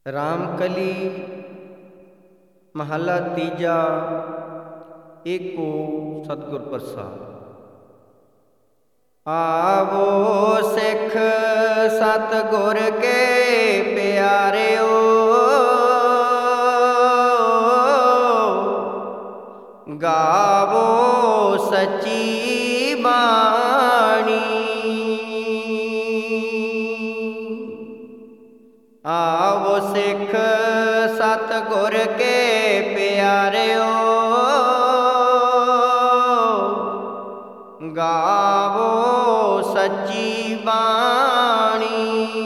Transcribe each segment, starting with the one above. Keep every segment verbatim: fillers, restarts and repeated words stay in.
रामकली महला तीजा। एको सतगुर प्रसाद। आवो सिख सतगुर के प्यारिओ, गावो सच्ची बाणी। आवो सिख सतगुर के प्यारिओ, गावो सच्ची बाणी।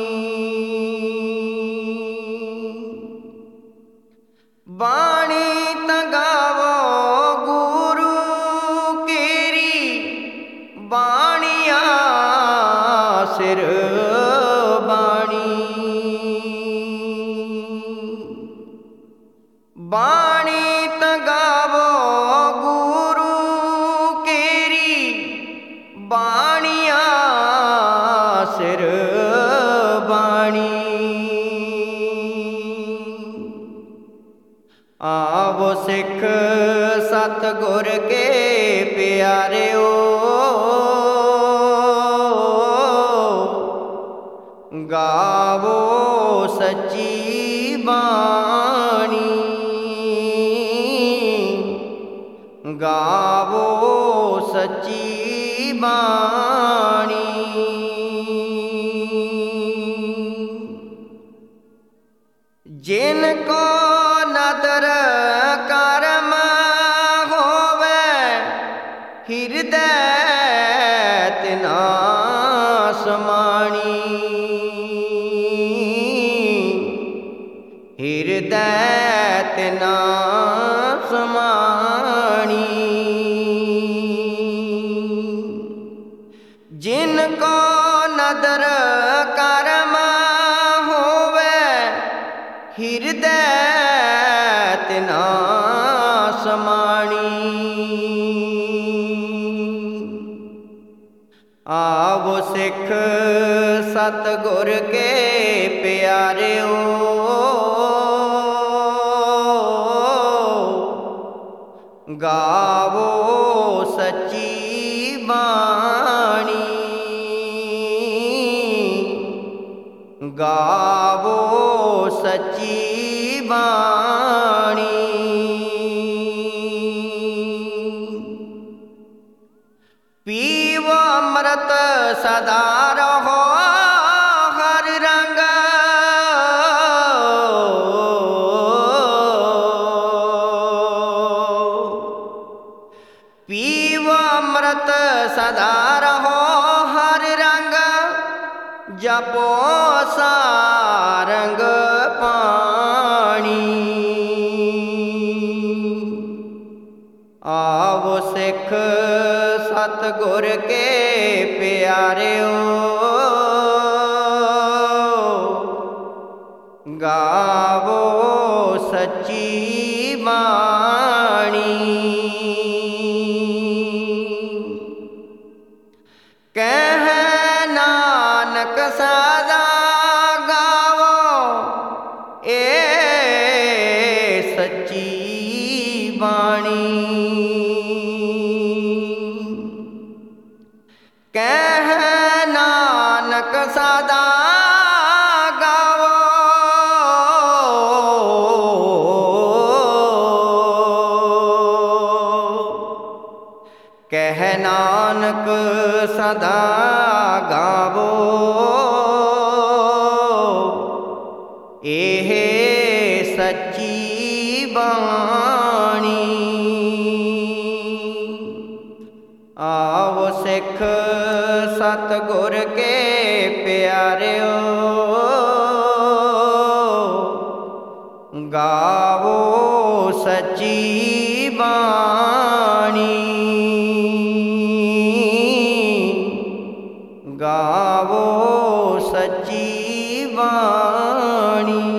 बाणी त गावो गुरु केरी, बाणिया सिर बाणी। बाणी त गावो गुरु केरी, बाणिया सिर बाणी। आवो सिख सतगुर के प्यारिओ, गावो सच्ची बाणी। गावो सच्ची बाणी। जिनको नदर करम होवे, हृदय तिना समाणी। हृदय तिना समाणी। जिनको नदर करम होवे, हृदय तिना समाणी। आवो सिख सतगुर के प्यारिओ, गावो सच्ची बाणी। गावो सच्ची बाणी। पीवो अमृत सदा रहो हर रंग, पीवो अमृत सदा रहो हर रंग। जपो सारंग पाणी। आवो सिख सतगुर के प्यारिओ, गावो सच्ची बाणी। कह नानक सदा गावो ए सच्ची बाणी। कह नानक सदा गावो कह नानक सदा गावो एह सच्ची बाणी। आवो सिख सतगुर के प्यारिओ, गावो सच्ची बाणी। गावो सच्ची बाणी।